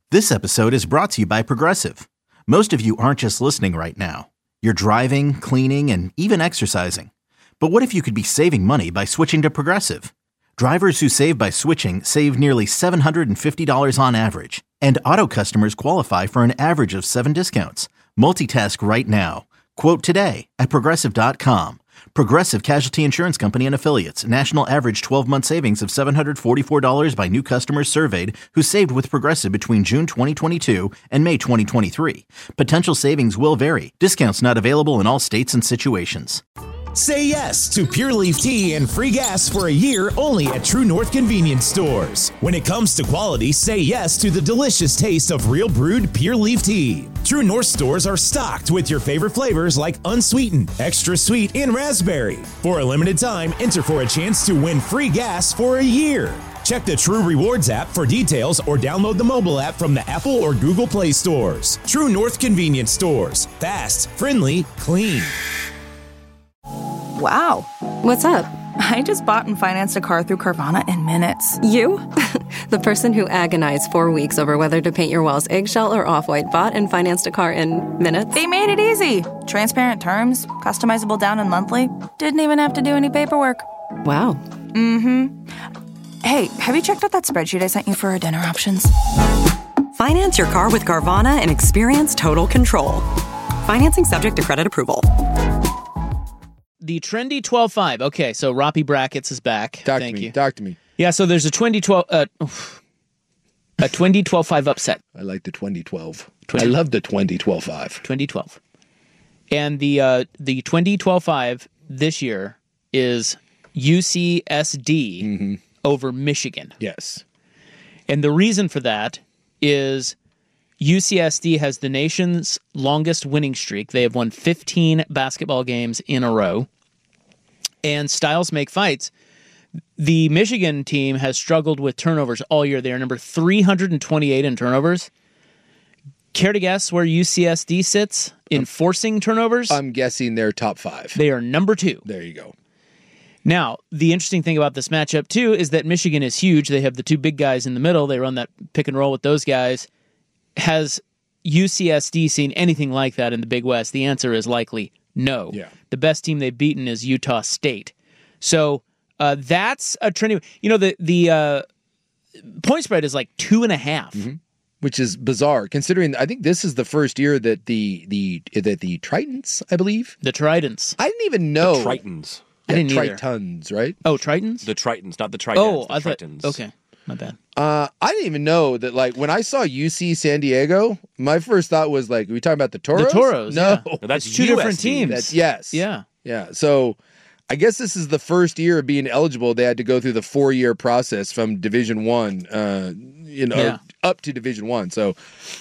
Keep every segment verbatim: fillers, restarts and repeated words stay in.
This episode is brought to you by Progressive. Most of you aren't just listening right now. You're driving, cleaning, and even exercising. But what if you could be saving money by switching to Progressive? Drivers who save by switching save nearly seven hundred fifty dollars on average. And auto customers qualify for an average of seven discounts. Multitask right now. Quote today at Progressive dot com. Progressive Casualty Insurance Company and Affiliates. National average twelve-month savings of seven hundred forty-four dollars by new customers surveyed who saved with Progressive between June twenty twenty-two and May twenty twenty-three. Potential savings will vary. Discounts not available in all states and situations. Say yes to Pure Leaf Tea and free gas for a year only at True North Convenience Stores. When it comes to quality, say yes to the delicious taste of real brewed Pure Leaf Tea. True North stores are stocked with your favorite flavors like unsweetened, extra sweet, and raspberry. For a limited time, enter for a chance to win free gas for a year. Check the True Rewards app for details or download the mobile app from the Apple or Google Play stores. True North Convenience Stores. Fast, friendly, clean. Wow. What's up? I just bought and financed a car through Carvana in minutes. You? The person who agonized four weeks over whether to paint your walls eggshell or off-white bought and financed a car in minutes? They made it easy. Transparent terms, customizable down and monthly. Didn't even have to do any paperwork. Wow. Mm-hmm. Hey, have you checked out that spreadsheet I sent you for our dinner options? Finance your car with Carvana and experience total control. Financing subject to credit approval. The trendy twelve five. Okay, so Roppy Brackets is back. Talk Thank to me. you. Talk to me. Yeah, so there's a twenty twelve uh, a twenty twelve five upset. I like the twenty twelve. I love the twenty twelve five. twenty twelve. And the uh, the twenty twelve five this year is U C S D mm-hmm. over Michigan. Yes. And the reason for that is U C S D has the nation's longest winning streak. They have won fifteen basketball games in a row. And styles make fights. The Michigan team has struggled with turnovers all year. They are number three hundred twenty-eight in turnovers. Care to guess where U C S D sits in forcing turnovers? I'm guessing they're top five. They are number two. There you go. Now, the interesting thing about this matchup, too, is that Michigan is huge. They have the two big guys in the middle. They run that pick and roll with those guys. Has U C S D seen anything like that in the Big West? The answer is likely no. Yeah. The best team they've beaten is Utah State. So uh, that's a trendy. You know, the the uh, point spread is like two and a half, mm-hmm. which is bizarre considering. I think this is the first year that the the that the Tritons, I believe, the Tritons. I didn't even know the Tritons. I didn't either. Tritons, right? Oh, Tritons. The Tritons, not the Tritons. Oh, the I thought. Tritons. Okay. My bad. Uh, I didn't even know that, like, when I saw U C San Diego, my first thought was, like, are we talking about the Toros? The Toros, no. yeah. No, that's it's two U S D. different teams. That's, yes. Yeah. Yeah. So I guess this is the first year of being eligible. They had to go through the four-year process from Division One, uh, you know, Yeah. up to Division One. So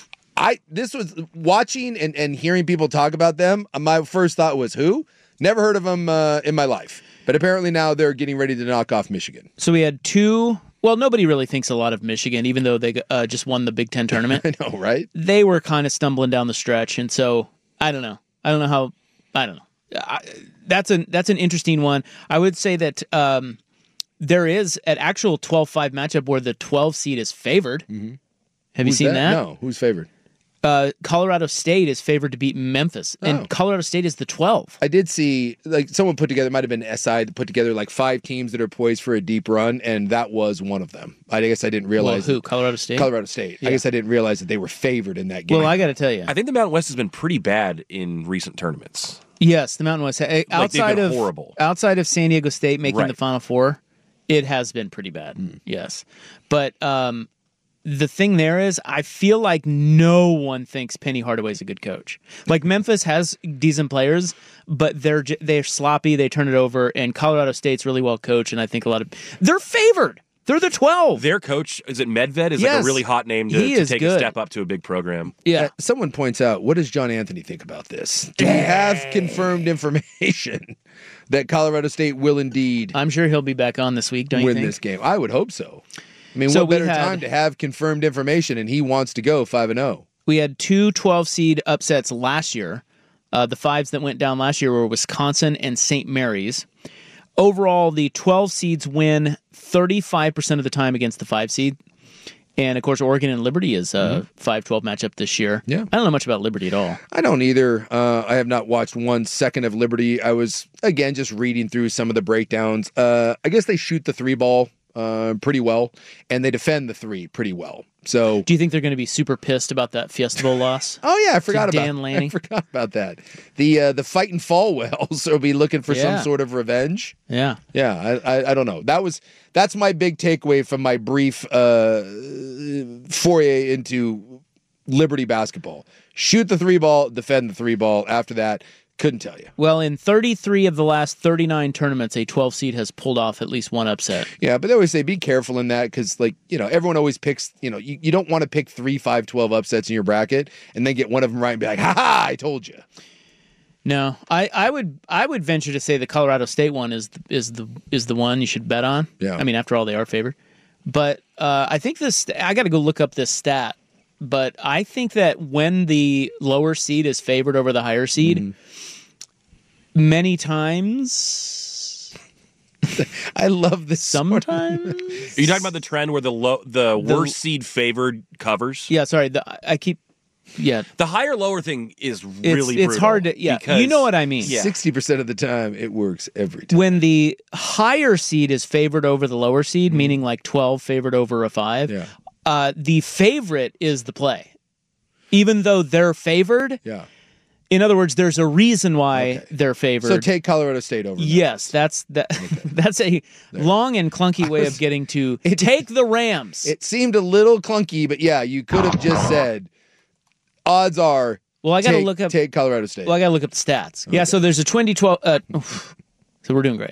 I this was watching and, and hearing people talk about them. My first thought was, who? Never heard of them uh, in my life. But apparently now they're getting ready to knock off Michigan. So we had two. Well, nobody really thinks a lot of Michigan, even though they uh, just won the Big Ten tournament. I know, right? They were kind of stumbling down the stretch, and so I don't know. I don't know how. I don't know. I, that's an that's an interesting one. I would say that um, there is an actual twelve five matchup where the twelve seed is favored. Mm-hmm. Have Who's you seen that? that? No. Who's favored? Uh, Colorado State is favored to beat Memphis, Oh. and Colorado State is the twelve. I did see, like, someone put together, it might have been S I that put together, like, five teams that are poised for a deep run, and that was one of them. I guess I didn't Well, realize. who? that- Colorado State. Colorado State. Yeah. I guess I didn't realize that they were favored in that game. Well, I got to tell you, I think the Mountain West has been pretty bad in recent tournaments. yes, the Mountain West. uh, Outside been of horrible. outside of San Diego State making Right. the Final Four, it has been pretty bad. Mm. Yes, but um, the thing there is, I feel like no one thinks Penny Hardaway's a good coach. Like Memphis has decent players, but they're j- they're sloppy. They turn it over, and Colorado State's really well coached. And I think a lot of they're favored. They're the twelve. Their coach, is it Medved? Is Yes. like a really hot name to, He to is take good. a step up to a big program. Yeah. Uh, someone points out, what does John Anthony think about this? Do we have confirmed information that Colorado State will indeed I'm sure he'll be back on this week, don't you win think? this game? I would hope so. I mean, So what we better had- time to have confirmed information, and he wants to go five and oh. We had two twelve-seed upsets last year. Uh, the fives that went down last year were Wisconsin and Saint Mary's. Overall, the twelve seeds win thirty-five percent of the time against the five seed, And, of course, Oregon and Liberty is a five twelve matchup this year. Yeah. I don't know much about Liberty at all. I don't either. Uh, I have not watched one second of Liberty. I was, again, just reading through some of the breakdowns. Uh, I guess they shoot the three ball uh, pretty well, and they defend the three pretty well. So, do you think they're going to be super pissed about that Fiesta Bowl loss? Oh yeah, I forgot about Dan Lanning. I forgot about that. The uh, the Fightin' Falwells will be looking for Yeah. some sort of revenge. Yeah, yeah. I, I I don't know. That was that's my big takeaway from my brief uh, foray into Liberty basketball. Shoot the three ball, defend the three ball. After that, couldn't tell you. Well, in thirty-three of the last thirty-nine tournaments, a twelve seed has pulled off at least one upset. Yeah, but they always say be careful in that because, like, you know, everyone always picks, you know, you, you don't want to pick three, five, twelve upsets in your bracket and then get one of them right and be like, ha ha, I told you. No, I, I would I would venture to say the Colorado State one is the, is the is the one you should bet on. Yeah. I mean, after all, they are favored. But uh, I think this, I got to go look up this stat. But I think that when the lower seed is favored over the higher seed, mm-hmm. many times, I love this. Sometimes, are you talking about the trend where the low, the, the worst seed favored covers? Yeah, sorry. The, I keep, yeah. The higher lower thing is really it's, it's hard to, yeah. because, you know what I mean. Sixty yeah. percent of the time, it works every time. When the higher seed is favored over the lower seed, mm-hmm. meaning like twelve favored over a five. Yeah. Uh, the favorite is the play, even though they're favored. Yeah. In other words, there's a reason why okay. they're favored. So take Colorado State over. Yes, that's that. Okay. That's a there. long and clunky way was, of getting to it, take the Rams. It seemed a little clunky, but yeah, you could have just said odds are. Well, I got to look up. Take Colorado State. Well, I got to look up the stats. Okay. Yeah, so there's a twenty twelve. Uh, so we're doing great.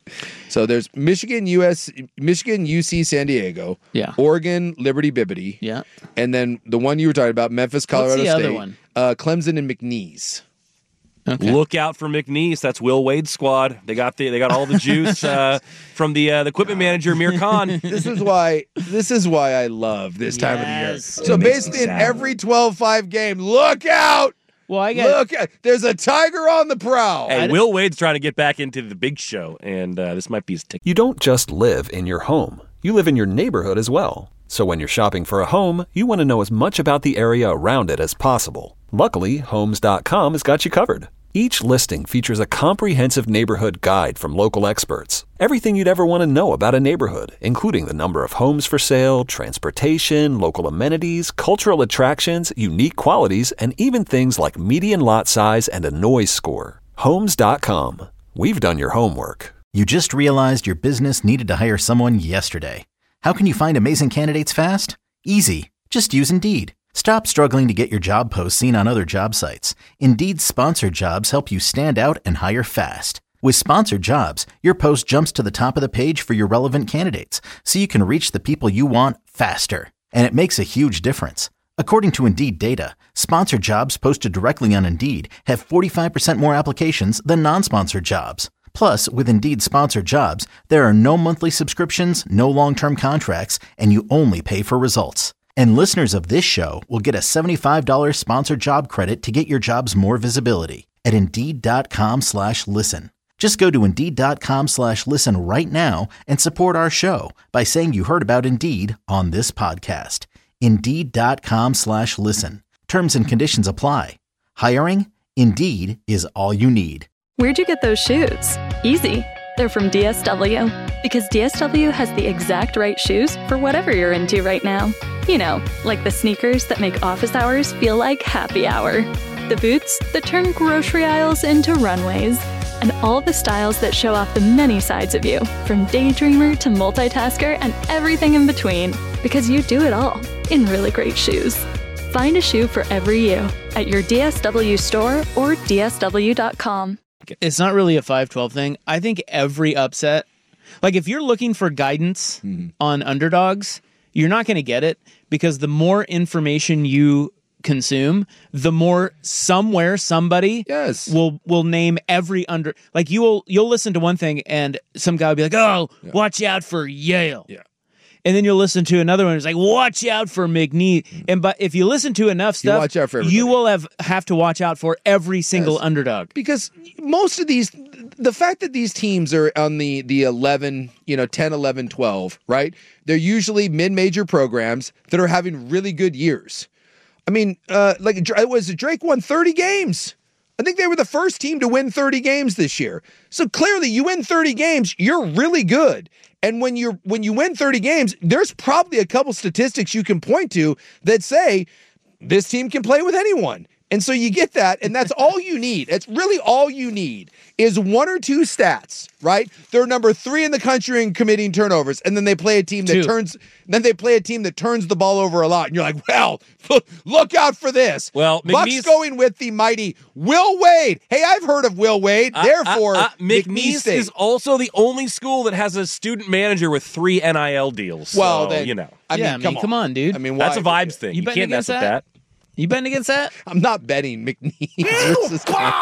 So there's Michigan, U S, Michigan, U C, San Diego. Yeah. Oregon, Liberty, Bibbidi. Yeah. And then the one you were talking about, Memphis, Colorado What's the State. Other one? Uh, Clemson and McNeese. Okay. Look out for McNeese. That's Will Wade's squad. They got the they got all the juice uh, from the uh, the equipment manager Amir Khan. This is why this is why I love this time yes. of the year. So basically, in every twelve five game, look out. Well, I got look at there's a tiger on the prowl. Hey, Will Wade's trying to get back into the big show, and uh, this might be his ticket. You don't just live in your home; you live in your neighborhood as well. So when you're shopping for a home, you want to know as much about the area around it as possible. Luckily, Homes dot com has got you covered. Each listing features a comprehensive neighborhood guide from local experts. Everything you'd ever want to know about a neighborhood, including the number of homes for sale, transportation, local amenities, cultural attractions, unique qualities, and even things like median lot size and a noise score. Homes dot com. We've done your homework. You just realized your business needed to hire someone yesterday. How can you find amazing candidates fast? Easy. Just use Indeed. Stop struggling to get your job posts seen on other job sites. Indeed's sponsored jobs help you stand out and hire fast. With sponsored jobs, your post jumps to the top of the page for your relevant candidates, so you can reach the people you want faster. And it makes a huge difference. According to Indeed data, sponsored jobs posted directly on Indeed have forty-five percent more applications than non-sponsored jobs. Plus, with Indeed sponsored jobs, there are no monthly subscriptions, no long-term contracts, and you only pay for results. And listeners of this show will get a seventy-five dollars sponsored job credit to get your jobs more visibility at Indeed.com slash listen. Just go to Indeed.com slash listen right now and support our show by saying you heard about Indeed on this podcast. Indeed.com slash listen. Terms and conditions apply. Hiring? Indeed is all you need. Where'd you get those shoes? Easy. They're from D S W. Because D S W has the exact right shoes for whatever you're into right now. You know, like the sneakers that make office hours feel like happy hour. The boots that turn grocery aisles into runways. And all the styles that show off the many sides of you, from daydreamer to multitasker and everything in between. Because you do it all in really great shoes. Find a shoe for every you at your D S W store or D S W dot com. It's not really a five twelve thing. I think every upset, like if you're looking for guidance mm-hmm. on underdogs, you're not going to get it because the more information you consume, the more somewhere somebody yes. will will name every under. Like you will you'll listen to one thing and some guy will be like, "Oh, yeah. watch out for Yale." Yeah. And then you'll listen to another one. It's like, watch out for McNeese. Mm-hmm. And but if you listen to enough stuff, you, watch out for you will have have to watch out for every single yes. underdog. Because most of these, the fact that these teams are on the the eleven, you know, ten, eleven, twelve, right? They're usually mid-major programs that are having really good years. I mean, uh, like it was Drake won thirty games. I think they were the first team to win thirty games this year. So clearly you win thirty games, you're really good. And when you're when you win thirty games, there's probably a couple statistics you can point to that say this team can play with anyone. And so you get that, and that's all you need. It's really all you need is one or two stats, right? They're number three in the country in committing turnovers, and then they play a team that Two. turns. Then they play a team that turns the ball over a lot, and you're like, well, look out for this. Well, Buck's McNeese- going with the mighty Will Wade. Hey, I've heard of Will Wade. Uh, Therefore, uh, uh, McNeese McNeese State. is also the only school that has a student manager with three N I L deals. Well, so, then, you know, I yeah, mean, I mean, come, come on. on, dude. I mean, that's why a would vibes thing. You You, betting can't mess against with that? that. You betting against that? I'm not betting McNeese versus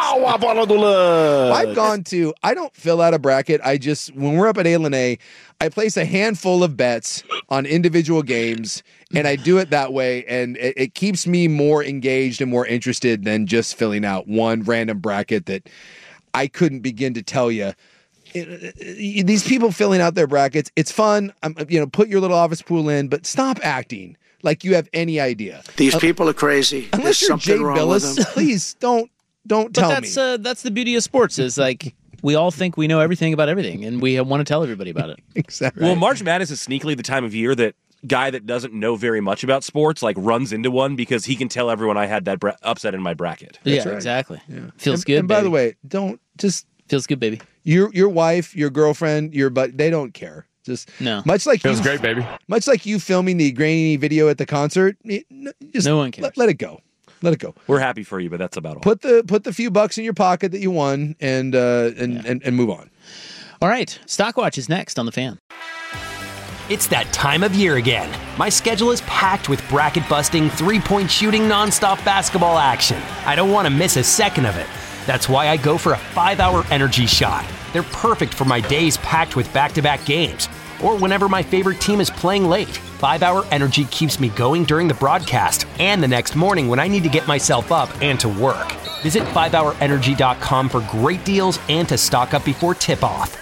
I've gone to, I don't fill out a bracket. I just, when we're up at A L N A, I place a handful of bets on individual games, and I do it that way, and it, it keeps me more engaged and more interested than just filling out one random bracket that I couldn't begin to tell you. It, it, these people filling out their brackets, it's fun. Um, you know, put your little office pool in, but stop acting like you have any idea. These Uh, people are crazy. Unless There's you're something Jay wrong with Billis, them. please don't don't But tell that's me. uh, that's the beauty of sports is like we all think we know everything about everything, and we want to tell everybody about it. Exactly. Well, March Madness is sneakily the time of year that guy that doesn't know very much about sports like runs into one because he can tell everyone I had that bra- upset in my bracket. yeah, right. exactly. Yeah. Feels and, good. And by baby. the way, don't just feels good, baby. your your wife, your girlfriend, your but they don't care. Just No. much like Feels you, great, baby. Much like you filming the grainy video at the concert. it- no, just No one cares. Let, let it go. Let it go. We're happy for you, but that's about all. Put the put the few bucks in your pocket that you won, and uh, and, Yeah. and and move on. All right, Stockwatch is next on the Fan. It's that time of year again. My schedule is packed with bracket-busting, three-point shooting, nonstop basketball action. I don't want to miss a second of it. That's why I go for a five-hour energy shot. They're perfect for my days packed with back-to-back games, or whenever my favorite team is playing late. five-hour energy keeps me going during the broadcast and the next morning when I need to get myself up and to work. Visit five hour energy dot com for great deals and to stock up before tip-off.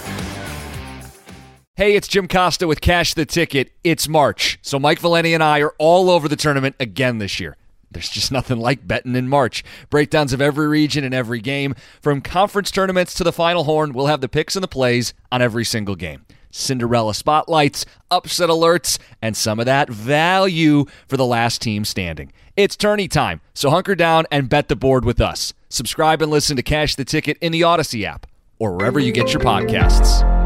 Hey, it's Jim Costa with Cash the Ticket. It's March, so Mike Valeni and I are all over the tournament again this year. There's just nothing like betting in March. Breakdowns of every region and every game. From conference tournaments to the Final Horn, we'll have the picks and the plays on every single game. Cinderella spotlights, upset alerts, and some of that value for the last team standing. It's tourney time, so hunker down and bet the board with us. Subscribe and listen to Cash the Ticket in the Odyssey app or wherever you get your podcasts.